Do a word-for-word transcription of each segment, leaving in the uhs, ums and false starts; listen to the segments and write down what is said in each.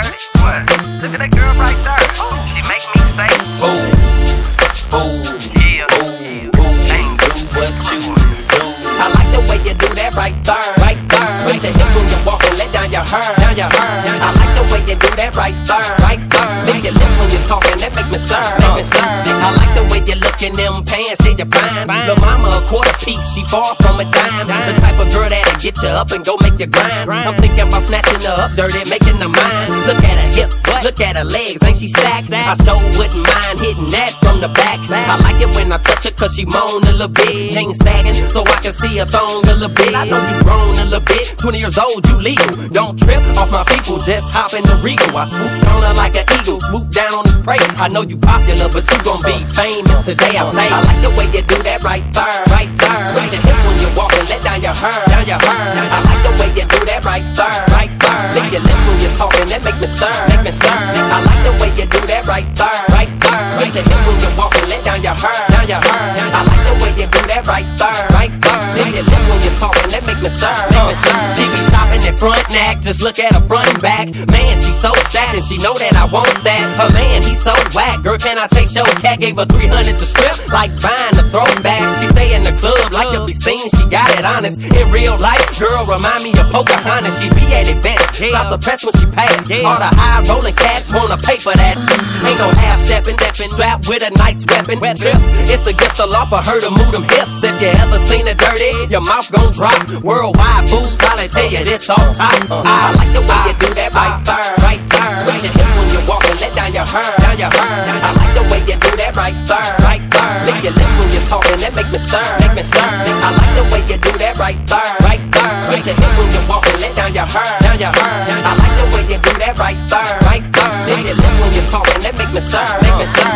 dirty. What? Look at that girl right there. She make me say, Ooh, ooh, yeah, ooh, ooh, ain't do what you do. I like the way you do that right there, right there. Switch your hips when you walk and let down your hair, down your hair. I like the way you do that right there, right there. Lick your lips when you're talking, that make me stir, make me stir. I like the way you look in them pants, see you fine. Lil' mama a quarter piece, she far from a dime. The type of girl that'll get you up and go make you grind. I'm thinking about snatching her up dirty, making her mine. Look at her hips, look at her legs, ain't she stacked? I sure wouldn't mind hitting that from the back. I like it when I touch her cause she moan a little bit. Chain sagging so I can see her thong a little bit. I know you grown a little bit, twenty years old, you legal. Don't trip off my people, just hop in the Regal. I swoop on her like an eagle, swoop down on his prey. I know you popular, but you gon' be famous today, I say. I like the way you do that right there, right there. Switch your hips when you walk and let down your hair, down your hair. I like the way you do that right there, right there. Lick your lips when you're talking, that make me stir, make me stir. I like the way you do that right there, right there. Switch your hips when you walk and let down your hair, down your hair. I like the way you do that right there, right there. Lick your lips when you're talking, that make me stir, make me stir. She be shopping at front neck, just look at her front and back. Man, she so stacked and she know that I want that. Her man, he so whack. Girl, can I take your cat? Gave her three hundred to strip, like buying a throwback. She stay in the club like to be seen, she got it honest. In real life, girl, remind me of Pocahontas. She be at advance, stop the press when she pass. All the high rolling cats wanna pay for that. Ain't no half stepping, strapped with a nice weapon. Trip, it's against the law for her to move them hips. If you ever seen her dirty, your mouth gon' drop. Worldwide fools probably tell you this all time. I like the way you do that right there, right there. Switch your hips when you walk and let down your hair, down your hair. I like the way you do that right there, right there. Lick your lips when you're talking, that make me stir, make me stir. I like the way you do that right there, right there. Switch your hips when you walk and let down your hair, down your hair. I like the way you do that right there, right there. Lick your lips when you're talking, that make me stir, make me stir.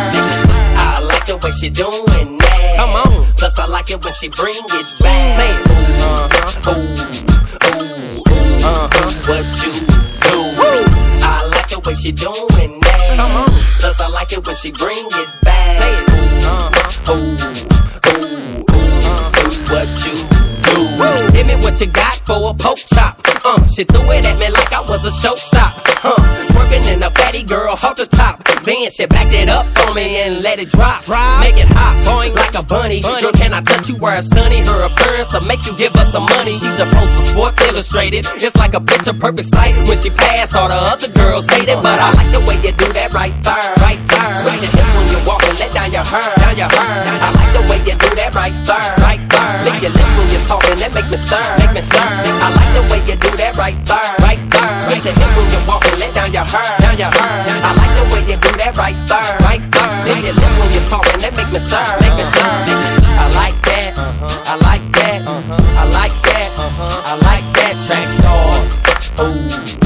I like the way she doing that. Come on. Plus I like it when she bring it back. Say it. Uh-huh. Ooh, ooh, ooh. Uh-huh. What you do? Woo. I like the way she doing that. Come on. Plus I like it when she bring it back. Say it. Uh-huh. Ooh, ooh, ooh. Uh-huh. What you do? Woo. Give me what you got for a poke chop. Uh, she threw it at me like I was a showstop. Huh, twerking in a fatty girl, hold the top. Then she backed it up on me and let it drop. drop. Make it hot, boing like a bunny. bunny. Girl, can I touch you where it's sunny? Her appearance will make you give us some money. She's supposed for Sports Illustrated. It's like a picture perfect sight. When she pass, all the other girls hate it. But I like the way you do that right there, right there. Switch your hips when you walk and let down your hair, down your hair. I like the way you do that right there, right there. Lick your lips when you're talking, that make me stir, make me stir. I like the way you do that right there, right there. Switch your hips when you walk and let down your hair, down your hair. I like the way you do that right there, right there. Lick your lips when you're talking, that make me stir, make me stir. I like that, I like that, I like that, I like that. Track stars, ooh.